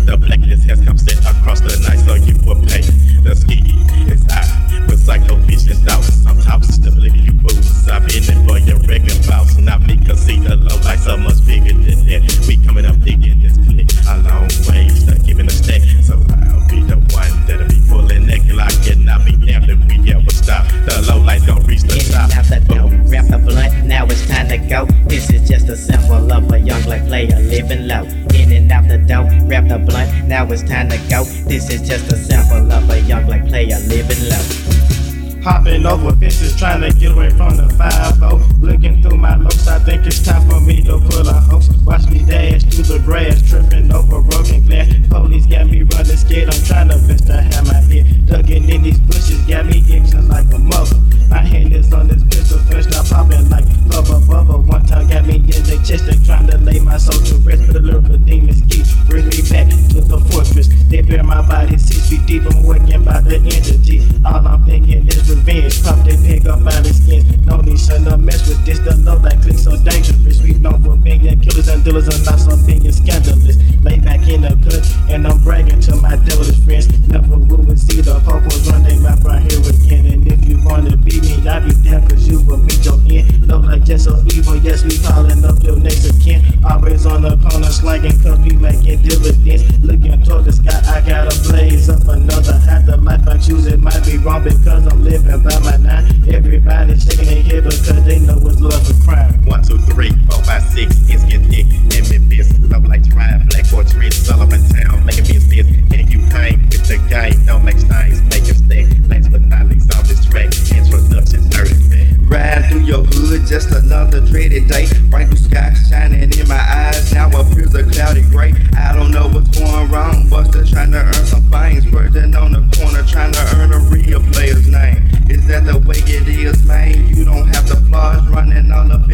The blacklist has come set across the night, so you will pay. The ski is high with psycho vision thoughts. Some tops stability you fools. I've been in for your regular boss. Not me, cause see the low lights are much bigger than that. We coming up digging this click. A long way, stuck giving a stack. So I'll be the one that'll be pulling that Glock, and I'll be damned if we ever stop. The low lights gon' reach the top. Out the dope, wrap the blunt, now it's time to go. This is just a sample of a young black player living low. In and out the dope, wrap the blunt, now it's time to go. This is just a sample of a young black player living low. Hopping over fences, trying to get away from the 5-0. Looking through my looks, I think it's time for me to pull a hoax. Watch me dash through the grass, tripping over broken glass. Police got me running scared, I'm trying to best to have my head tugging in these bushes, got me itching like a mother. My hand is on this pistol, first now popping like bubba bubba. One time got me in the chest, and trying to lay my soul to rest, but the lyrical demons keep bring me back to the fortress. They bear my body 6 feet deep, I'm working by the entity. All I'm thinking is revenge, pop they pig up out of skins. No need to mess with this, the love like click so dangerous. We known for being killers and dealers and not some being scandalous. Lay back in the cut and I'm bragging to my devilish friends. Never will see the purples run they mouth right here again. And if you wanna beat me, I'll be down, cause you will meet your end. Love like just so evil, yes, we calling up your next of kin. Always on the corner slanging, cause we making dividends. Looking toward the sky, I gotta blaze up another high. The life I choose, it might be wrong because I'm living by my 9. Everybody shaking their head because they know it's love for crime. 1, 2, 3, 4, 5, 6, it's get thick in Memphis. Love like drive, black portraits, all over town, making business. Can you hang with the gang? Don't make stains, make a stack. Last but not least on this track, introduction 30 minutes. Ride through your hood, just another dreaded day. Bright blue sky shining in my eyes, now appears a cloudy gray. I don't know what's going wrong, Buster trying to earn some fines. Virgin on the corner, trying to earn a real player's name. Is that the way it is, man? You don't have the flaws running all up